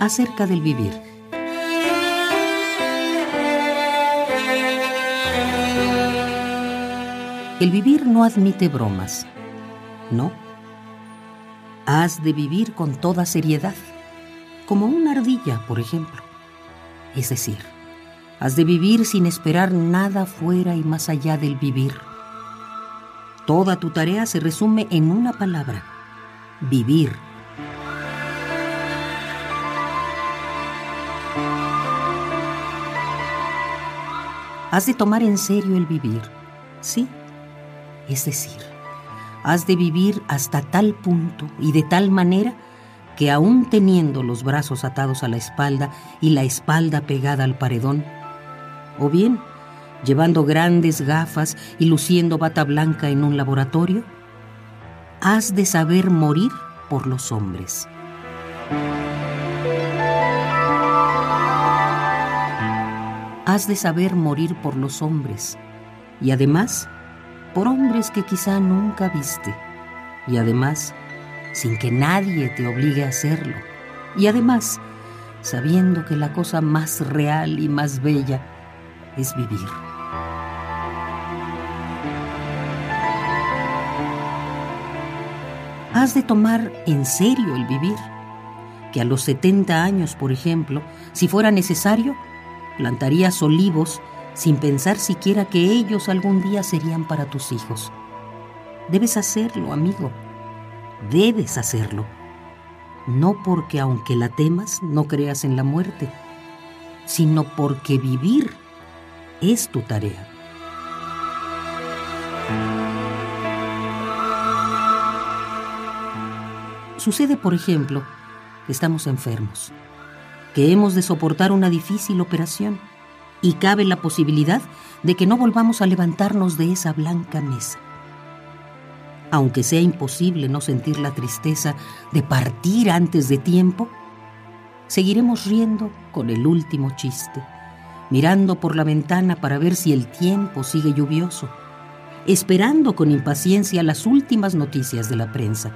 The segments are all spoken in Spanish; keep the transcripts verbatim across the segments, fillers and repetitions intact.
acerca del vivir. El vivir no admite bromas, no. Has de vivir con toda seriedad, como una ardilla, por ejemplo. Es decir, has de vivir sin esperar nada fuera y más allá del vivir. Toda tu tarea se resume en una palabra: vivir. Has de tomar en serio el vivir, sí. Es decir, has de vivir hasta tal punto y de tal manera que aún teniendo los brazos atados a la espalda y la espalda pegada al paredón, o bien llevando grandes gafas y luciendo bata blanca en un laboratorio, has de saber morir por los hombres. Has de saber morir por los hombres, y además por hombres que quizá nunca viste, y además sin que nadie te obligue a hacerlo, y además sabiendo que la cosa más real y más bella es vivir. Has de tomar en serio el vivir, que a los setenta años, por ejemplo, si fuera necesario, plantarías olivos sin pensar siquiera que ellos algún día serían para tus hijos. Debes hacerlo, amigo. Debes hacerlo. No porque, aunque la temas, no creas en la muerte, sino porque vivir es tu tarea. Sucede, por ejemplo, que estamos enfermos, que hemos de soportar una difícil operación y cabe la posibilidad de que no volvamos a levantarnos de esa blanca mesa. Aunque sea imposible no sentir la tristeza de partir antes de tiempo, seguiremos riendo con el último chiste, mirando por la ventana para ver si el tiempo sigue lluvioso, esperando con impaciencia las últimas noticias de la prensa.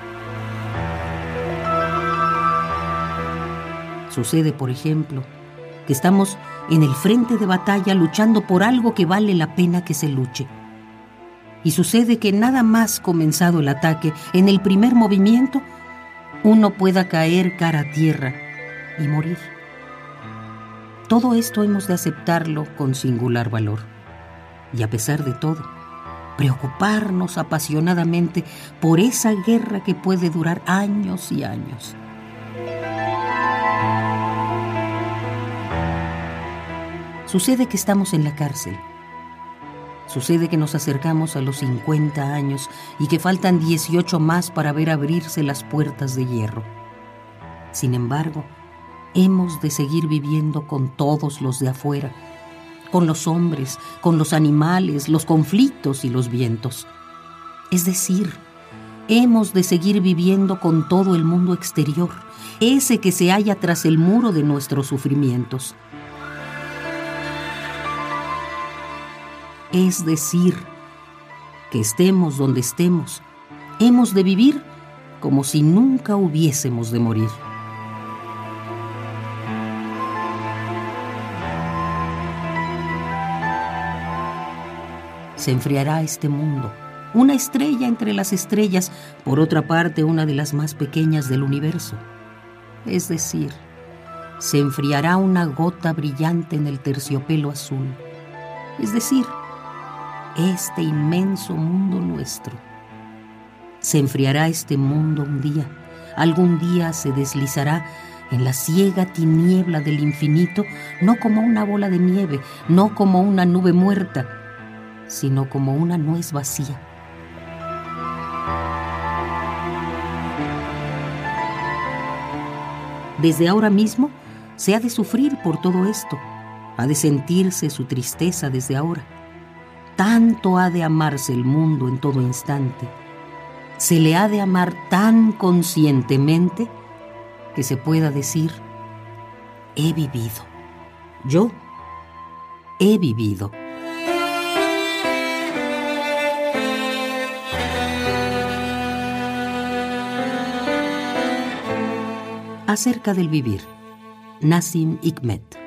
Sucede, por ejemplo, que estamos en el frente de batalla luchando por algo que vale la pena que se luche. Y sucede que nada más comenzado el ataque, en el primer movimiento, uno pueda caer cara a tierra y morir. Todo esto hemos de aceptarlo con singular valor. Y a pesar de todo, preocuparnos apasionadamente por esa guerra que puede durar años y años. Sucede que estamos en la cárcel. Sucede que nos acercamos a los cincuenta años y que faltan dieciocho más para ver abrirse las puertas de hierro. Sin embargo, hemos de seguir viviendo con todos los de afuera, con los hombres, con los animales, los conflictos y los vientos. Es decir, hemos de seguir viviendo con todo el mundo exterior, ese que se halla tras el muro de nuestros sufrimientos. Es decir, que estemos donde estemos, hemos de vivir como si nunca hubiésemos de morir. Se enfriará este mundo, una estrella entre las estrellas, por otra parte una de las más pequeñas del universo. Es decir, se enfriará una gota brillante en el terciopelo azul. Es decir, este inmenso mundo nuestro. Se enfriará este mundo un día, algún día se deslizará en la ciega tiniebla del infinito, no como una bola de nieve, no como una nube muerta, sino como una nuez vacía. Desde ahora mismo se ha de sufrir por todo esto, ha de sentirse su tristeza desde ahora. Tanto ha de amarse el mundo en todo instante. Se le ha de amar tan conscientemente que se pueda decir: he vivido. Yo he vivido. Acerca del vivir. Nassim Hikmet.